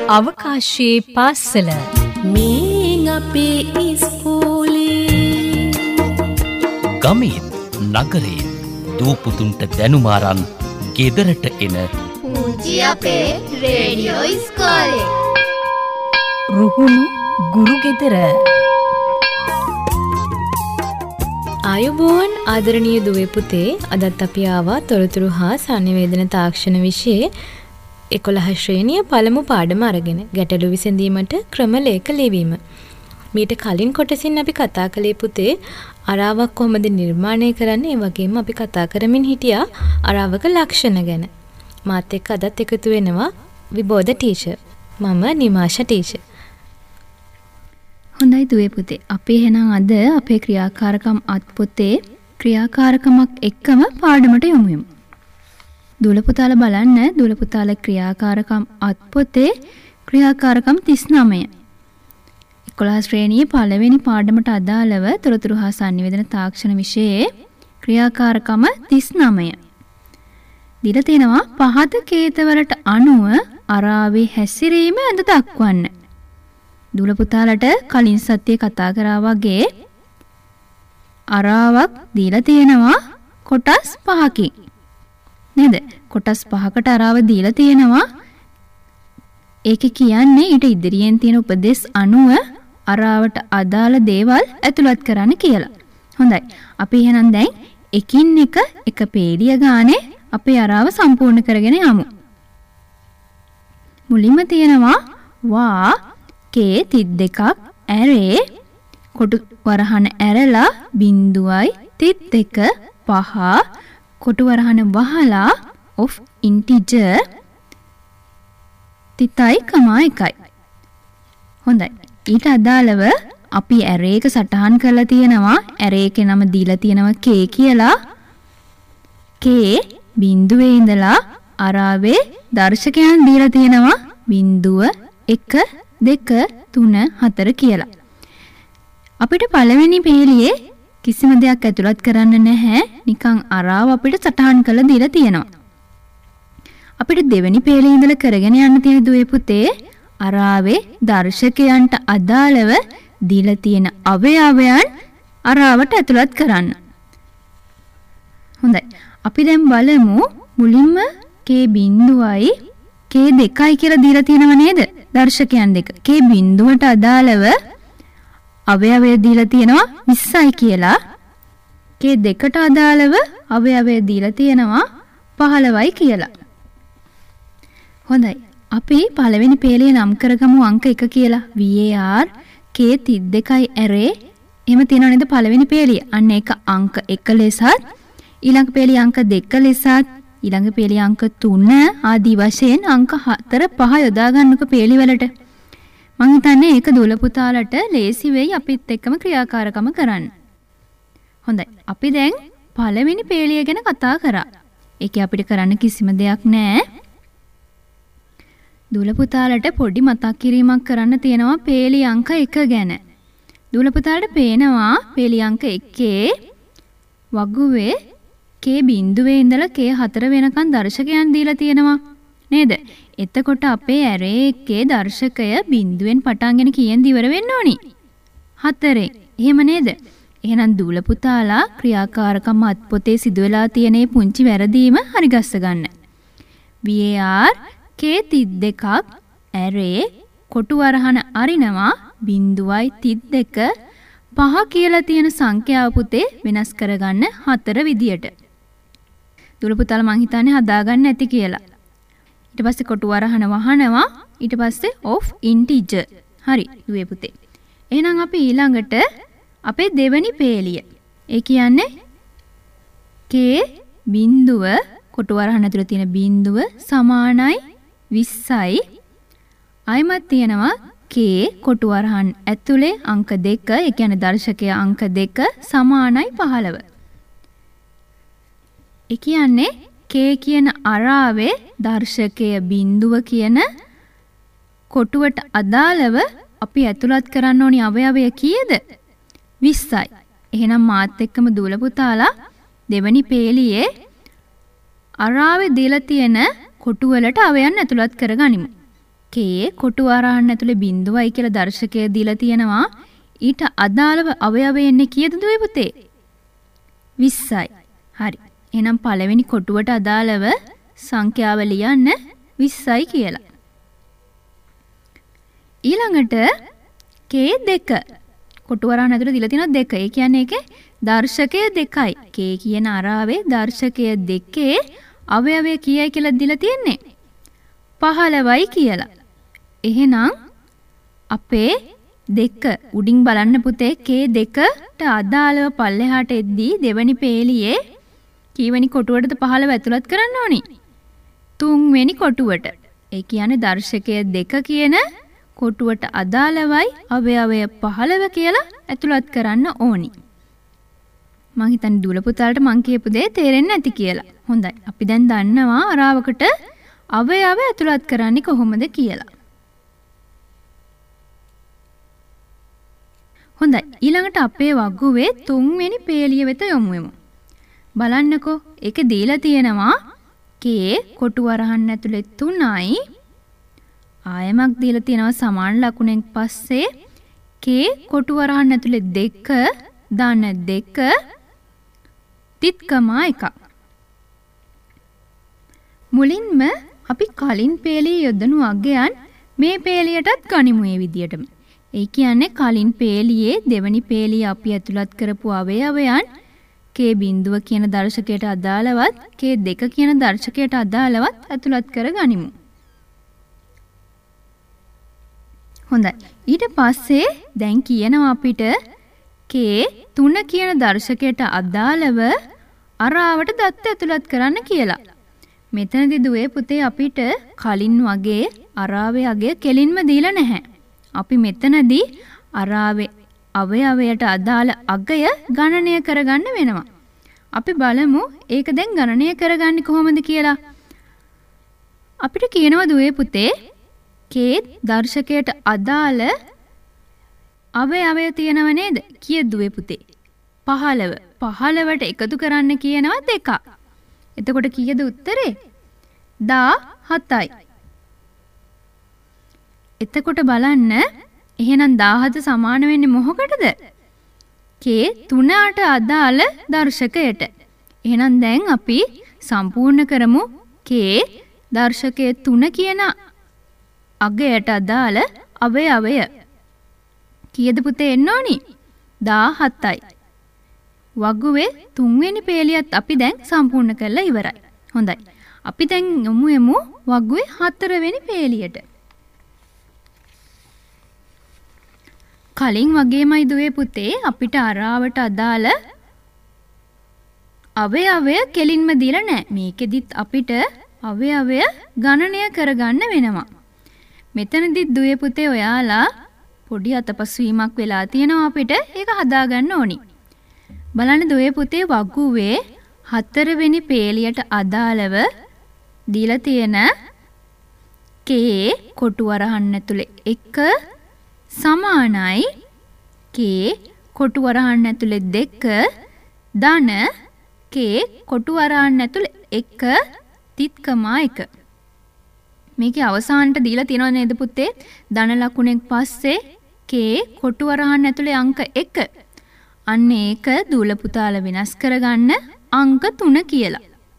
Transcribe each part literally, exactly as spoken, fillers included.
අවකාශයේ පාසල මේ අපේ ඉස්කෝලේ ගමේ නගරේ දූපුතුන්ට දැනුම අරන් ගෙදරට එන පුංචි අපේ රේඩියෝ ඉස්කෝලේ රුහුණු ගුරු ගෙදර. ආයුබෝවන් ආදරණීය දුවේ පුතේ, අදත් අපි ආවා තොරතුරු හා සංනිවේදන තාක්ෂණ විෂයේ එකොළහ ශ්‍රේණිය පළමු පාඩම අරගෙන ගැටළු විසඳීමට ක්‍රම ලේඛ ලියවීම. මීට කලින් කොටසින් අපි කතා කළේ පුතේ අරාවක් කොහොමද නිර්මාණය කරන්නේ, ඒ වගේම අපි කතා කරමින් හිටියා අරාවක ලක්ෂණ ගැන. මාත් එක්ක අදත් එකතු වෙනවා විබෝධ ටීචර්. මම නිමාෂා ටීචර්. හොඳයි දුවේ පුතේ, අපි එහෙනම් අද අපේ ක්‍රියාකාරකම් අත්පොතේ ක්‍රියාකාරකමක් එක්කම පාඩමට යමු යමු. දුල පුතාලා බලන්න, දුල පුතාලා ක්‍රියාකාරකම් අත්පොතේ ක්‍රියාකාරකම් තිස් නවය. එකොළහ ශ්‍රේණියේ පළවෙනි පාඩමට අදාළව තොරතුරු හා සංනිවේදන තාක්ෂණ විෂයේ ක්‍රියාකාරකම තිස් නවය. දීලා තියෙනවා පහත කේතවලට අනුව අරාවේ හැසිරීම ඇඳ දක්වන්න. දුල පුතාලට කලින් සතියේ කතා කරා වගේ අරාවක් දීලා තියෙනවා කොටස් පහකින්. නේද? කොටස් පහකට අරාව දීලා තියෙනවා. ඒකේ කියන්නේ ඊට ඉදිරියෙන් තියෙන උපදේශ අනුව අරාවට අදාළ දේවල් ඇතුළත් කරන්න කියලා. හොඳයි. අපි එහෙනම් දැන් එකින් එක එක පේලිය ගානේ අපේ අරාව සම්පූර්ණ කරගෙන යමු. මුලින්ම තියෙනවා වා කේ තිත් දෙකක් ඇරේ කොටු වරහන ඇරලා බිංදුවයි තිත් දෙක පහ කොටු වරහන වහලා of integer තිතයි කමා එකයි. හොඳයි. ඊට අදාළව අපි ඇරේ එක සටහන් කරලා තියෙනවා. ඇරේ එකේ නම දීලා තියෙනවා k කියලා. k බිංදුවේ ඉඳලා අරාවේ දර්ශකයන් දීලා තියෙනවා බිංදුව එක දෙක තුන හතර කියලා. අපිට පළවෙනි පේලියේ කිසිම දෙයක් ඇතුළත් කරන්න නැහැ. නිකන් අරාව අපිට සටහන් කරලා දීලා තියෙනවා. අපිට දෙවෙනි පේලියේ ඉඳලා කරගෙන යන්න තියෙන දුවේ පුතේ අරාවේ දර්ශකයන්ට අදාළව දීලා තියෙන අවයවයන් අරාවට ඇතුළත් කරන්න. හොඳයි. අපි දැන් බලමු මුලින්ම k බිංදුවයි k දෙකයි කියලා දීලා තියෙනව නේද? දර්ශකයන් දෙක. k බිංදුවට අදාළව අවයවය දීලා තියෙනවා විස්සයි කියලා. k දෙකට අදාළව අවයවය දීලා තියෙනවා පහළොවයි කියලා. හොඳයි. අපි පළවෙනි පේලිය නම් කරගමු අංක එක කියලා. var k තිත් දෙකයි ඇරේ. එහෙම තියෙනව නේද පළවෙනි පේලිය. අන්න ඒක අංක එක ලෙසත්, ඊළඟ පේලිය අංක දෙක ලෙසත්, ඊළඟ පේලිය අංක තුන ආදී වශයෙන් අංක හතර පහ යොදා ගන්නක පේලි වලට. මං හිතන්නේ ඒක දුල පුතාලට ලේසි වෙයි අපිත් එක්කම ක්‍රියාකාරකම කරන්න. හොඳයි. අපි දැන් පළවෙනි පේලිය ගැන කතා කරා. ඒකේ අපිට කරන්න කිසිම දෙයක් නැහැ. දුල පුතාලට පොඩි මතක් කිරීමක් කරන්න තියෙනවා පේලි අංක එක ගැන. දුල පුතාලට පේනවා පේලි අංක එකේ වගුවේ k බිංදුවේ ඉඳලා k හතර වෙනකන් දර්ශකයන් දීලා තියෙනවා නේද? එතකොට අපේ ඇරේ එකේ දර්ශකය බිංදුවෙන් පටන්ගෙන කීයෙන් ඉවර වෙන්න ඕනි? හතරෙන්. එහෙම නේද? එහෙනම් දුල පුතාලා ක්‍රියාකාරකම් අත්පොතේ සිදු වෙලා තියෙන මේ පුංචි වැරදීම හරි ගස්ස ගන්න. var k තිත් දෙකක් ඇරේ කොටු වරහන අරිනවා බිංදුවයි තිත් දෙක පහ කියලා තියෙන සංඛ්‍යාව පුතේ වෙනස් කරගන්න හතර විදියට. දුල පුතාලා මං හිතන්නේ හදාගන්න ඇති කියලා. ඊට පස්සේ කොටු වරහන වහනවා. ඊට පස්සේ of integer. හරි දුවේ පුතේ. එහෙනම් අපි ඊළඟට අපේ දෙවෙනි පේලිය. ඒ කියන්නේ k බිංදුව කොටු වරහන ඇතුළේ තියෙන බිංදුව සමානයි විස්සයි. අයමත් තියෙනවා k කොටු වරහන් ඇතුලේ අංක දෙක, ඒ කියන්නේ දර්ශකය අංක දෙක සමානයි පහළොව. ඒ කියන්නේ k කියන අරාවේ දර්ශකය බිංදුව කියන කොටුවට අදාළව අපි ඇතුළත් කරන්න ඕනි අවයවය කීයද? විස්සයි. එහෙනම් මාත් එක්කම දුල පුතාලා දෙවනි පේලියේ අරාවේ දීලා තියෙන කොටු වලට අවයන් ඇතුළත් කරගනිමු. කේ කොටු වරහන් ඇතුලේ බිඳුවයි කියලා දර්ශකය දීලා තියෙනවා. ඊට අදාළව අවයවය එන්නේ කීයද දුවේ පුතේ? විස්සයි. හරි. එහෙනම් පළවෙනි කොටුවට අදාළව සංඛ්‍යාව ලියන්න විස්සයි කියලා. ඊළඟට කේ දෙක. කොටු වරහන් ඇතුලේ දීලා තියෙනවා දෙක. ඒ කියන්නේ ඒකේ දර්ශකය දෙකයි. කේ කියන අරාවේ දර්ශකය දෙකේ අවයවය කීයයි කියලා දීලා තියෙන්නේ? පහළොවයි කියලා. එහෙනම් අපේ දෙක උඩින් බලන්න පුතේ කේ දෙකට අදාළව පල්ලෙහාට එද්දී දෙවනි පේලියේ කීවෙනි කොටුවටද පහළව ඇතුළත් කරන්න ඕනි? තුන්වෙනි කොටුවට. ඒ කියන්නේ දර්ශකය දෙක කියන කොටුවට අදාළවයි අවයවය පහළව කියලා ඇතුළත් කරන්න ඕනි. මං හිතන්නේ දුල පුතාලට මං කියපු දේ තේරෙන්නේ නැති කියලා. හොඳයි. අපි දැන් දන්නවා අරාවකට අවයව ඇතුළත් කරන්නේ කොහොමද කියලා. හොඳයි. ඊළඟට අපේ වගුවේ තුන්වෙනි පේලිය වෙත යොමු වෙමු. බලන්නකෝ. ඒක දීලා තියෙනවා කේ කොටු වරහන් ඇතුලේ තුනයි. ආයමක් දීලා තියෙනවා සමාන ලකුණෙන් පස්සේ කේ කොටු වරහන් ඇතුලේ දෙක ධන දෙක තිත්කම එකක්. මුලින්ම අපි කලින් පේලිය යොදනු අගයන් මේ පේලියටත් ගනිමු මේ විදියටම. ඒ කියන්නේ කලින් පේලියේ දෙවනි පේලිය අපි ඇතුළත් කරපු අවයවයන් කේ බිඳුව කියන දර්ශකයට අදාළවත් කේ දෙක කියන දර්ශකයට අදාළවත් ඇතුළත් කර ගනිමු. හොඳයි. ඊට පස්සේ දැන් කියනවා අපිට කේ තුන කියන දර්ශකයට අදාළව අරාවට දත්ත ඇතුළත් කරන්න කියලා. මෙතනදී දුවේ පුතේ අපිට කලින් වගේ අරාවේ අගය කෙලින්ම දීලා නැහැ. අපි මෙතනදී අරාවේ අවයවයට අදාළ අගය ගණනය කරගන්න වෙනවා. අපි බලමු ඒක දැන් ගණනය කරගන්නේ කොහොමද කියලා. අපිට කියනවා දුවේ පුතේ කේ දර්ශකයට අදාළ අවයවය තියෙනව නේද? කීයද දුවේ පුතේ? පහළොව. පහළොවට එකතු කරන්න කියනවා දෙක. එතකොට කීයද උත්තරේ? දහසයි. එතකොට බලන්න එහෙනම් දහස සමාන වෙන්නේ මොකකටද? කේ තුනට අදාළ දර්ශකයට. එහෙනම් දැන් අපි සම්පූර්ණ කරමු කේ දර්ශකයේ තුන කියන අගයට අදාළ අවයවය. කීයද පුතේ එන්න ඕනි? දහසයි. වගුවේ තුන්වෙනි පේලියත් අපි දැන් සම්පූර්ණ කරලා ඉවරයි. හොඳයි. අපි දැන් යමු යමු වගුවේ හතරවෙනි පේලියට. කලින් වගේමයි දුවේ පුතේ අපිට අරාවට අදාළ අවයවය කෙලින්ම දීලා නැහැ. මේකෙදිත් අපිට අවයවය ගණනය කරගන්න වෙනවා. මෙතනදිත් දුවේ පුතේ ඔයාලා පොඩි අතපසුවීමක් වෙලා තියෙනවා අපිට. ඒක හදාගන්න ඕනි. බලන්න දුවේ පුතේ වගුවේ හතරවෙනි පේලියට අදාළව දීලා තියෙන කේ කොටු වරහන් ඇතුලේ එක සමානයි කේ කොටු වරහන් ඇතුලේ දෙක ධන කේ කොටු වරහන් ඇතුලේ එක තිත්කම එක. මේකේ අවසානට දීලා තියෙනව නේද පුතේ? ධන ලකුණෙන් පස්සේ කේ කොටු වරහන් ඇතුලේ අංක එක. අන්න ඒක දූල පුතාලා වෙනස් කරගන්න අංක තුන කියලා.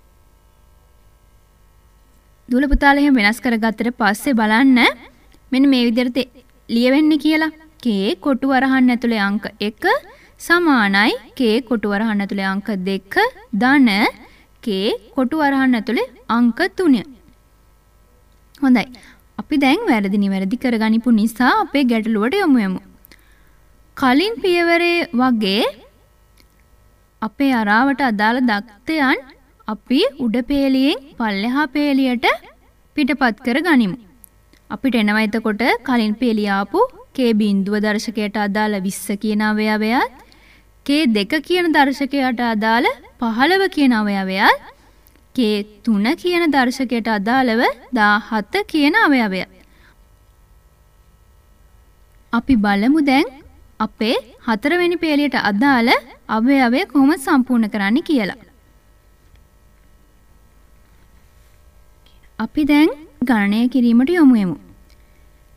දූල පුතාලා එහෙම වෙනස් කරගත්තට පස්සේ බලන්න මෙන්න මේ විදිහට ලියවෙන්නේ කියලා. කේ කොටු වරහන් ඇතුලේ අංක එක සමානයි කේ කොටු වරහන් ඇතුලේ අංක දෙක ධන කේ කොටු වරහන් ඇතුලේ අංක තුන. හොඳයි. අපි දැන් වැරදි නිවැරදි කරගනිපු නිසා අපේ ගැටලුවට යමු යමු. කලින් පියවරේ වගේ අපේ අරාවට අදාළ දත්තයන් අපි උඩ පේලියෙන් පල්ලෙහා පේලියට පිටපත් කර ගනිමු. අපිට එනවා එතකොට කලින් පේලිය ආපු කේ බිඳුව දර්ශකයට අදාළ විස්ස කියන අවයවයත් කේ දෙක කියන දර්ශකයට අදාළ පහළොව කියන අවයවයත් කේ තුන කියන දර්ශකයට අදාළව දහස කියන අවයවයත්. අපි බලමු දැන් අපේ හතරවෙනි පේලියට අදාළ අවයවය කොහොමද සම්පූර්ණ කරන්නේ කියලා. අපි දැන් ගණනය කිරීමට යොමු වෙමු.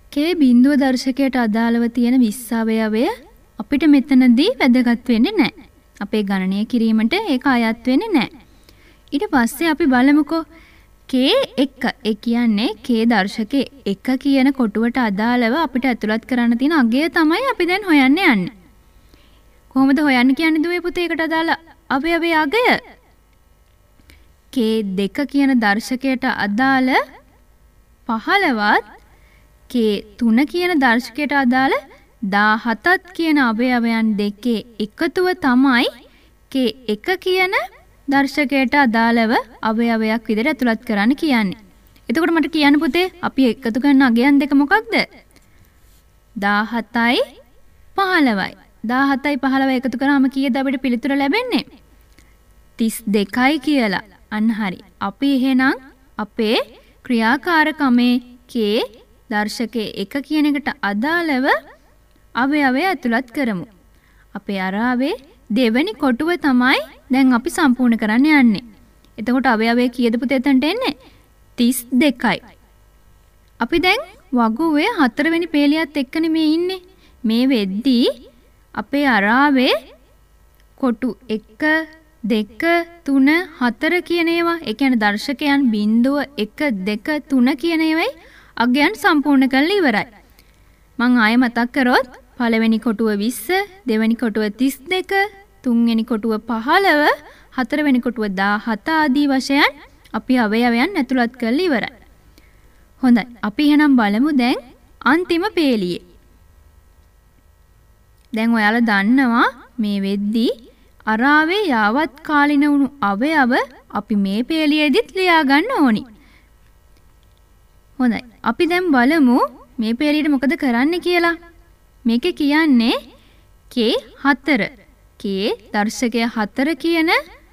කේ බිඳුව දර්ශකයට අදාළව තියෙන විස්ස අවයවය අපිට මෙතනදී වැදගත් වෙන්නේ නැහැ. අපේ ගණනය කිරීමට ඒක අයත් වෙන්නේ නැහැ. ඊට පස්සේ අපි බලමුකෝ කේ එක. ඒ කියන්නේ කේ දර්ශකයේ එක කියන කොටුවට අදාළව අපිට ඇතුළත් කරන්න තියෙන අගය තමයි අපි දැන් හොයන්න යන්නේ. කොහොමද හොයන්න කියන්නේ දුවේ පුතේ ඒකට අදාළ අවයවයේ අගය? කේ දෙක කියන දර්ශකයට අදාළ පහළවත් කේ තුන කියන දර්ශකයට අදාළ දහසත් කියන අවයවයන් දෙකේ එකතුව තමයි කේ එක කියන දර්ශකයට අදාළව අවයවයක් විදිහට ඇතුළත් කරන්න කියන්නේ. එතකොට මට කියන්න පුතේ අපි එකතු කරන අගයන් දෙක මොකක්ද? දහසයි පහළොවයි. දහසයි පහළොවයි එකතු කරාම කීයද අපිට පිළිතුර ලැබෙන්නේ? තිස් දෙකයි කියලා. අන්න හරි. අපි එහෙනම් අපේ ක්‍රියාකාරකමේ කේ දර්ශකයේ එක කියන එකට අදාළව අවයවය ඇතුළත් කරමු. අපේ අරාවේ දෙවෙනි කොටුව තමයි දැන් අපි සම්පූර්ණ කරන්න යන්නේ. එතකොට අවයවය කීයද පුතේ එතනට එන්නේ? තිස් දෙකයි. අපි දැන් වගුවේ හතරවෙනි පේලියත් එක්කනේ මේ ඉන්නේ. මේ වෙද්දී අපේ අරාවේ කොටු එක දෙක තුන හතර කියන ඒවා, ඒ කියන්නේ දර්ශකයන් බිංදුව එක දෙක තුන කියන ඒවායි අගයන් සම්පූර්ණ කරලා ඉවරයි. මම ආයෙ මතක් කරොත් පළවෙනි කොටුව විස්ස, දෙවෙනි කොටුව තිස් දෙක, තුන්වෙනි කොටුව පහළොව, හතරවෙනි කොටුව දහසත ආදී වශයෙන් අපි අවයවයන් ඇතුළත් කරලා ඉවරයි. හොඳයි. අපි එහෙනම් බලමු දැන් අන්තිම පේලියේ. දැන් ඔයාලා දන්නවා මේ වෙද්දී අරාවේ යාවත් කාලින වුණු අවයව අපි මේ පේලියේදීත් ලියා ගන්න ඕනි. හොඳයි. අපි දැන් බලමු මේ පේලියට මොකද කරන්න කියලා. මේකේ කියන්නේ කේ හතර. කේ දර්ශකය හතර කියන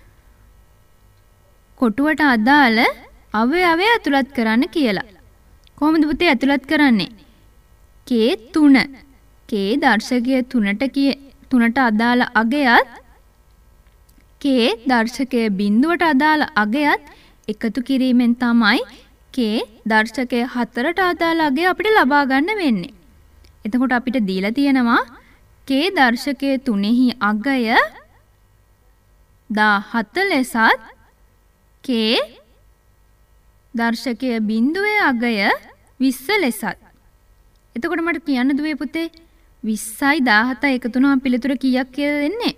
කොටුවට අදාළ අවයවය ඇතුළත් කරන්න කියලා. කොහොමද පුතේ ඇතුළත් කරන්නේ? කේ තුන. කේ දර්ශකය තුනට කිය තුනට අදාළ අගයත් කේ දර්ශකය බිඳුවට අදාළ අගයත් එකතු කිරීමෙන් තමයි කේ දර්ශකය හතරට අදාළ අගය අපිට ලබා ගන්න වෙන්නේ. එතකොට අපිට දීලා තියෙනවා කේ දර්ශකයේ තුනෙහි අගය දහසත ලෙසත් කේ දර්ශකයේ බිඳුවේ අගය විස්ස ලෙසත්. එතකොට මට කියන්න දුවේ පුතේ විස්සයි දහසතයි එකතු වුණාම පිළිතුර කීයක් කියලා දෙන්නේ?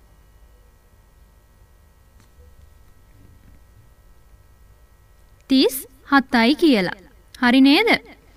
තිස් හතයි කියලා. හරි නේද?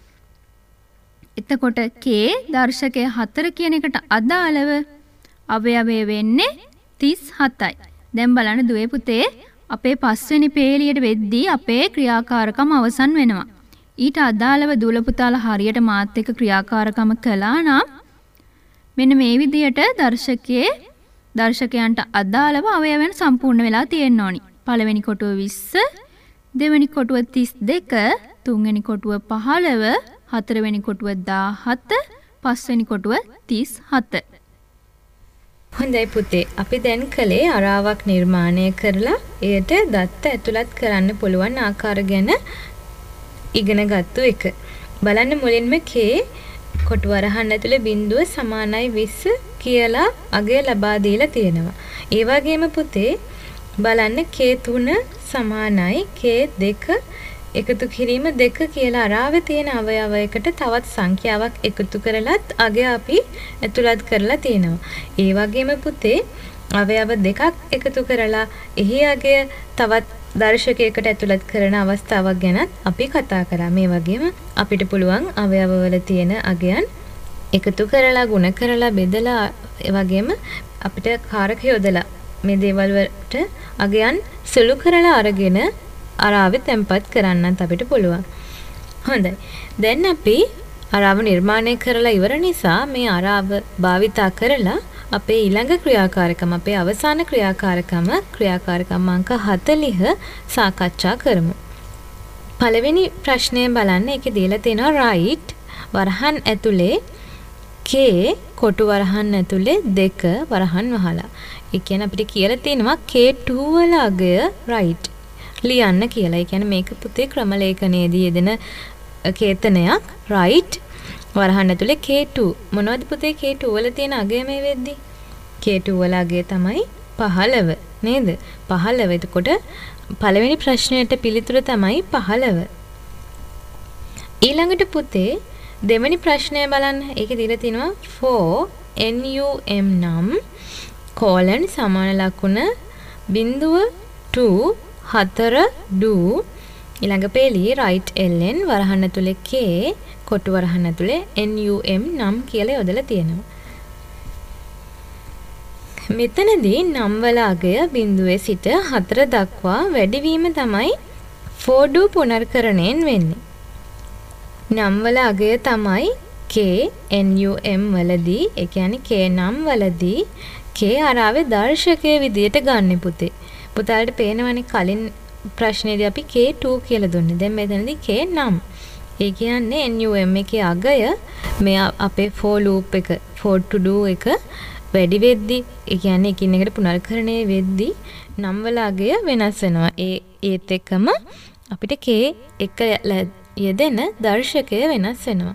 එතකොට කේ දර්ශකය හතර කියන එකට අදාළව අවයවය වෙන්නේ තිස් හතයි. දැන් බලන්න දුවේ පුතේ අපේ පස්වෙනි පේලියට වෙද්දී අපේ ක්‍රියාකාරකම අවසන් වෙනවා. ඊට අදාළව දුවල පුතාලා හරියට මාත් එක්ක ක්‍රියාකාරකම කළා නම් මෙන්න මේ විදියට දර්ශකයේ දර්ශකයන්ට අදාළව අවයවයන් සම්පූර්ණ වෙලා තියෙන්න ඕනි. පළවෙනි කොටුව විස්ස, දෙවෙනි කොටුව තිස් දෙක, තුන්වෙනි කොටුව පහළොව, හතරවෙනි කොටුව දහසත, පස්වෙනි කොටුව තිස් හත. හොඳයි පුතේ. අපි දැන් කලේ අරාවක් නිර්මාණය කරලා එයට දත්ත ඇතුළත් කරන්න පුළුවන් ආකාර ගැන ඉගෙන ගත්තු එක. බලන්න මුලින්ම කේ කොටු වරහන් ඇතුලේ බිඳුව සමානයි විස්ස කියලා අගය ලබා දීලා තියෙනවා. ඒ වගේම පුතේ බලන්න කේ තුන සමානයි කේ දෙක එකතු කිරීම දෙක කියලා අරාවේ තියෙන අවයවයකට තවත් සංඛ්‍යාවක් එකතු කරලත් අගය අපි ඇතුළත් කරලා තියෙනවා. ඒ වගේම පුතේ අවයව දෙකක් එකතු කරලා එහි අගය තවත් දර්ශකයකට ඇතුළත් කරන අවස්ථාවක් ගැන අපි කතා කරා. මේ වගේම අපිට පුළුවන් අවයවවල තියෙන අගයන් එකතු කරලා ගුණ කරලා බෙදලා ඒ වගේම අපිට කාරක යොදලා මේ දේවල් වලට අගයන් සුළු කරලා අරගෙන අරාවේ තැම්පත් කරන්නත් අපිට පුළුවන්. හොඳයි. දැන් අපි අරාව නිර්මාණය කරලා ඉවර නිසා මේ අරාව භාවිතා කරලා අපේ ඊළඟ ක්‍රියාකාරකම අපේ අවසාන ක්‍රියාකාරකම ක්‍රියාකාරකම් අංක හතළිහ සාකච්ඡා කරමු. පළවෙනි ප්‍රශ්නය බලන්න. ඒකේ දීලා තියෙනවා right වරහන් ඇතුලේ කේ කොටු වරහන් ඇතුලේ දෙක වරහන් වහලා. ඒ කියන්නේ අපිට කියලා තියෙනවා කේ two වල අගය right ලියන්න කියලා. ඒ කියන්නේ මේක පුතේ ක්‍රම ලේඛනයේදී යෙදෙන කේතනයක් right. වරහන් ඇතුලේ K two. මොනවද පුතේ K two වල තියෙන අගය මේ වෙද්දි? K two වල අගය තමයි පහළව නේද? පහළව. එතකොට පළවෙනි ප්‍රශ්නයට පිළිතුර තමයි පහළව. ඊළඟට පුතේ දෙවෙනි ප්‍රශ්නය බලන්න. ඒකේ දීලා තිනවා four num නම් colon සමාන ලකුණ බිංදුව two හතර do ඊළඟ පේළියේ right ln වරහන් ඇතුලේ k කොටු වරහන් ඇතුලේ num නම් කියලා යොදලා තියෙනවා. මෙතනදී නම් වල අගය බිංදුවේ සිට හතර දක්වා වැඩිවීම තමයි for do පුනර්කරණයෙන් වෙන්නේ. නම් වල අගය තමයි k num වලදී ඒ කියන්නේ k නම් වලදී k අරාවේ දර්ශකයේ විදියට ගන්න පුතේ. පුතාලට පේනවනේ කලින් ප්‍රශ්නේදී අපි K two කියලා දුන්නේ. දැන් මෙතනදී K නම්. ඒ කියන්නේ num එකේ අගය මේ අපේ for loop එක for to do එක වැඩි වෙද්දි ඒ කියන්නේ එකින් එකට පුනර්කරණය වෙද්දි නම් වල අගය වෙනස් වෙනවා. ඒ ඒත් එක්කම අපිට K එක යෙදෙන දර්ශකය වෙනස් වෙනවා.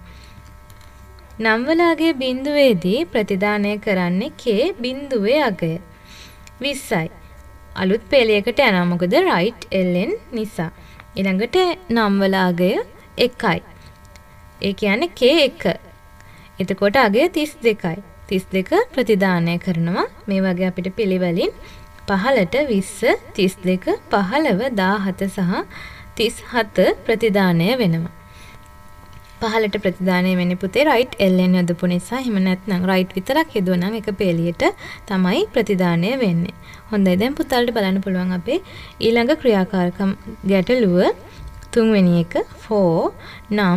නම් වල අගය බිංදුවේදී ප්‍රතිදානය කරන්නේ K බිංදුවේ අගය විස්සයි. අලුත් පෙළයකට යනවා මොකද right ln නිසා. ඊළඟට නම් වල අගය එකයි. ඒ කියන්නේ K එක. එතකොට අගය තිස් දෙකයි. තිස් දෙක ප්‍රතිදානය කරනවා. මේ වගේ අපිට පිළිවෙලින් පහළට විස්ස තිස් දෙක පහළව දාහත සහ තිස් හත ප්‍රතිදානය වෙනවා. පහළට ප්‍රතිදානය වෙන්නේ පුතේ right ln යොදපු නිසා. එහෙම නැත්නම් right විතරක් යදුවනම් එක පෙළියට තමයි ප්‍රතිදානය වෙන්නේ. හොඳයි දැන් පුතාලට බලන්න පුළුවන් අපේ ඊළඟ ක්‍රියාකාරකම් ගැටලුව තුන්වෙනි එක four නම්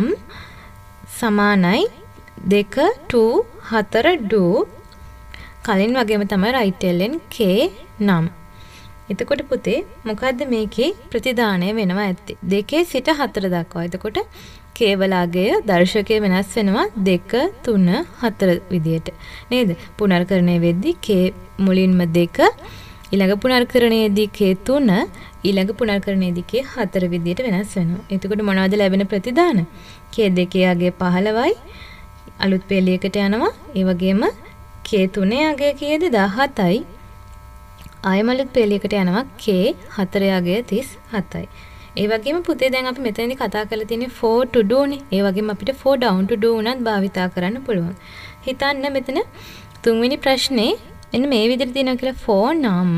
සමානයි දෙක two හතර do කලින් වගේම තමයි right ln k නම්. එතකොට පුතේ මොකද්ද මේකේ ප්‍රතිදානය වෙනවා ඇත්තේ? දෙකේ සිට හතර දක්වා. එතකොට k වල අගය දර්ශකයේ වෙනස් වෙනවා දෙක තුන හතර විදියට. නේද? පුනර්කරණය වෙද්දී k මුලින්ම දෙක ඊළඟ පුනර්කරණයේදී k තුන ඊළඟ පුනර්කරණයේදී k හතර විදියට වෙනස් වෙනවා. එතකොට මොනවද ලැබෙන ප්‍රතිදාන? k දෙකේ අගය පහළවයි අලුත් පෙළියකට යනවා. ඒ වගේම k තුනේ අගය කීයද? දහහතයි. ආයම අලුත් පෙළියකට යනවා k හතරේ අගය තිස් හතයි. ඒ වගේම පුතේ දැන් අපි මෙතනදී කතා කරලා තියෙන්නේ for to do නේ. ඒ වගේම අපිට for down to do උනත් භාවිතා කරන්න පුළුවන්. හිතන්න මෙතන තුන්වෙනි ප්‍රශ්නේ එන්න මේ විදිහට තියෙනවා කියලා for නම්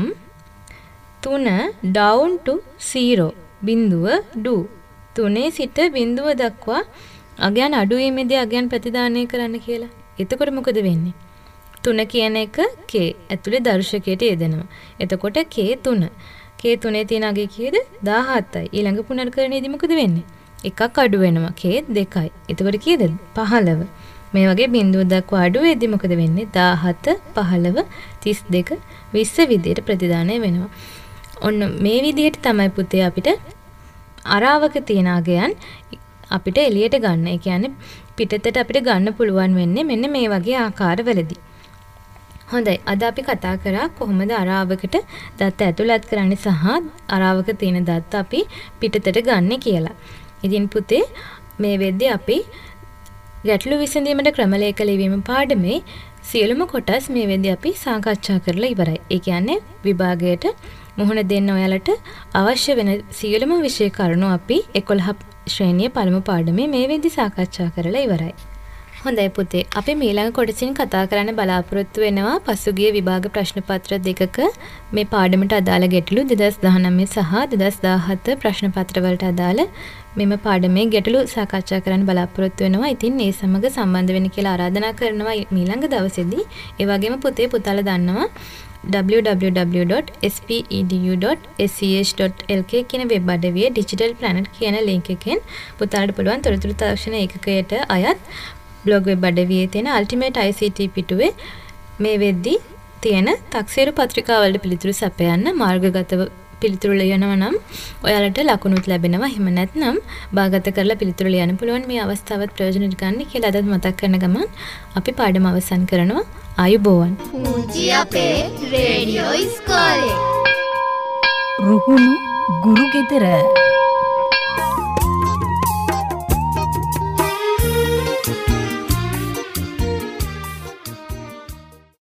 තුන down to zero බිංදුව do තුනේ සිට බිංදුව දක්වා අගයන් අඩු වීමේදී අගයන් ප්‍රතිදානය කරන්න කියලා. එතකොට මොකද වෙන්නේ? තුන කියන එක k ඇතුලේ දර්ශකයට යෙදෙනවා. එතකොට k තුන. k තුනේ තියෙන අගය කීයද? දහහතයි. ඊළඟ පුනර්කරණයේදී මොකද වෙන්නේ? එකක් අඩු වෙනවා. k දෙකයි. එතකොට කීයද? පහළව. මේ වගේ බිංදුව දක්වා අඩු වෙද්දී මොකද වෙන්නේ? දහහත පහළව තිස් දෙක විස්ස විදියට ප්‍රතිදානය වෙනවා. ඔන්න මේ විදියට තමයි පුතේ අපිට අරාවක තියෙන අගයන් අපිට එළියට ගන්න. ඒ කියන්නේ පිටතට අපිට ගන්න පුළුවන් වෙන්නේ මෙන්න මේ වගේ ආකාරවලදී. හොඳයි අද අපි කතා කරා කොහොමද අරාවකට දත්ත ඇතුළත් කරන්නේ සහ අරාවක තියෙන දත්ත අපි පිටතට ගන්න කියලා. ඉතින් පුතේ මේ වෙද්දී අපි ගැටළු විසඳීමට ක්‍රම ලේඛ ලිවීම පාඩමේ සියලුම කොටස් මේ වෙද්දී අපි සාකච්ඡා කරලා ඉවරයි. ඒ කියන්නේ විභාගයට මුහුණ දෙන්න ඔයාලට අවශ්‍ය වෙන සියලුම විෂය කරුණු අපි එකොළහ ශ්‍රේණිය පළමු පාඩමේ මේ වෙද්දී සාකච්ඡා කරලා ඉවරයි. හොඳයි පුතේ අපි ඊළඟ කොටසින් කතා කරන්න බලාපොරොත්තු වෙනවා පසුගිය විභාග ප්‍රශ්න පත්‍ර දෙකක මේ පාඩමට අදාළ ගැටළු දෙදහස් දහනවය සහ දෙදහස් දාහත ප්‍රශ්න පත්‍ර වලට අදාළ මෙම පාඩමේ ගැටළු සාකච්ඡා කරන්න බලාපොරොත්තු වෙනවා. ඉතින් ඒ සමග සම්බන්ධ වෙන්න කියලා ආරාධනා කරනවා ඊළඟ දවසේදී. ඒ වගේම පුතේ පුතාලා දන්නවා w w w dot s p e d u dot s c h dot l k කියන වෙබ් අඩවියේ Digital Planet කියන link එකෙන් පුතාලට පුළුවන් තොරතුරු තාක්ෂණ ඒකකයට අයත් බ්ලොග් වෙබ් අඩවියේ තියෙන Ultimate I C T පිටුවේ මේ වෙද්දී තියෙන තක්සේරු පත්‍රිකාවලට පිළිතුරු සපයන්න මාර්ගගතව පිළිතුරු ලියනවා නම් ඔයාලට ලකුණුත් ලැබෙනවා. එහෙම නැත්නම් බාගත කරලා පිළිතුරු ලියන්න පුළුවන්. මේ අවස්ථාවත් ප්‍රයෝජනෙට ගන්න කියලා අදත් මතක් කරන ගමන් අපි පාඩම අවසන් කරනවා. ආයුබෝවන්. පුංචි අපේ රේඩියෝ ඉස්කෝලේ රුහුණු ගුරු ගෙදර